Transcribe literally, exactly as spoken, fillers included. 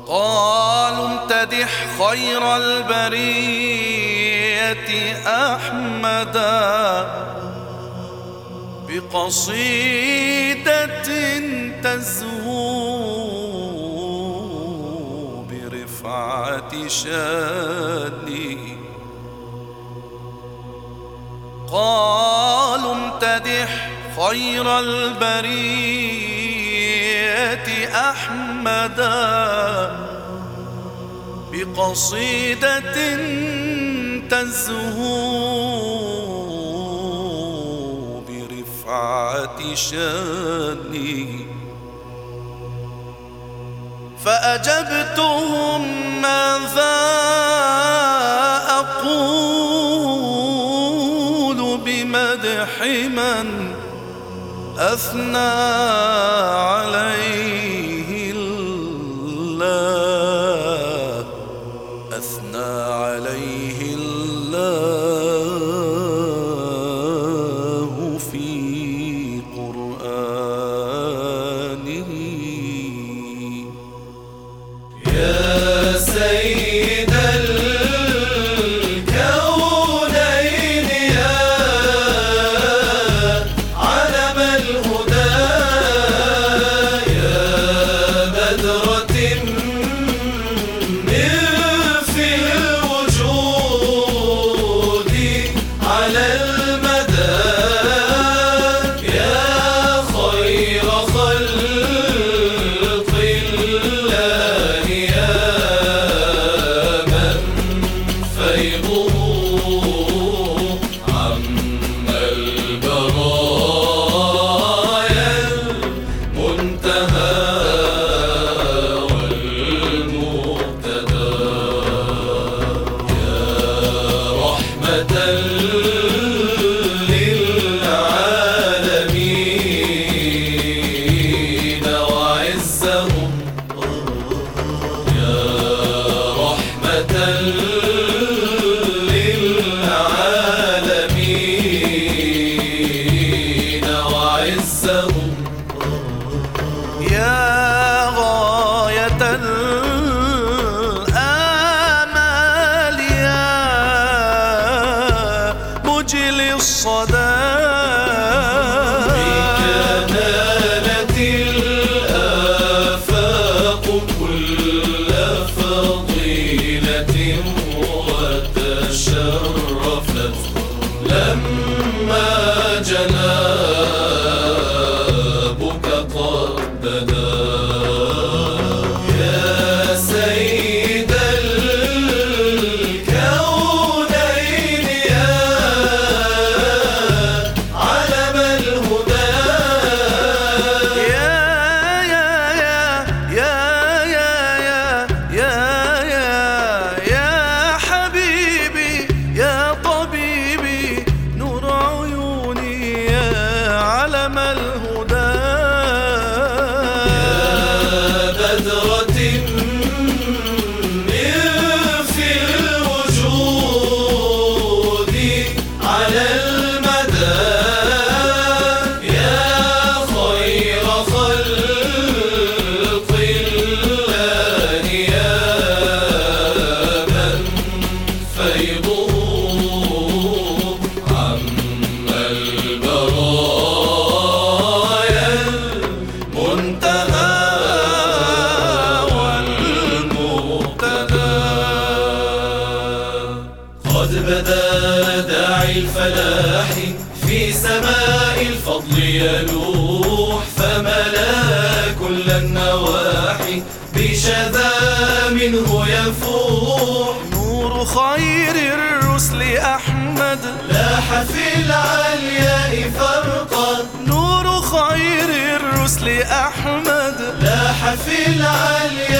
قالوا امتدح خير البرية أحمدا بقصيدة تزهو برفعة شانه. قالوا امتدح خير البرية أحمدا بقصيدة تزهو برفعة شانه. فأجبتهم ماذا أقول بمدح من أثنى عليه الله أثنى عليه الله في قرآنه. يا سيد الكونين يا علم الهدى يا بدرة من في الوجود على المدى يا خير خلق الله يا من فيضه عم البرايا المنتهى والمبتدى يا رحمة للعالمين وعزهم يا رحمة للعالمين وعزهم يا غاية الآمال يا مجلي الصدى بك نالت الآفاق كل فضيلة وتشرفت لما جنابك قد بدا. يا سيد الكونين يا علم الهدى يا يا يا يا يا يا يا حبيبي يا طبيبي نور عيوني يا علم الهدى بدرة من في الوجود على المدى يا خير خلق الله يا من فيضه عم البرايا المنتهى قد بدا داعي الفلاح في سماء الفضل يلوح فملا كل النواحي بشذا منه يفوح. نور خير الرسل أحمد لاح في العلياء فرقا نور خير الرسل أحمد لاح في العلياء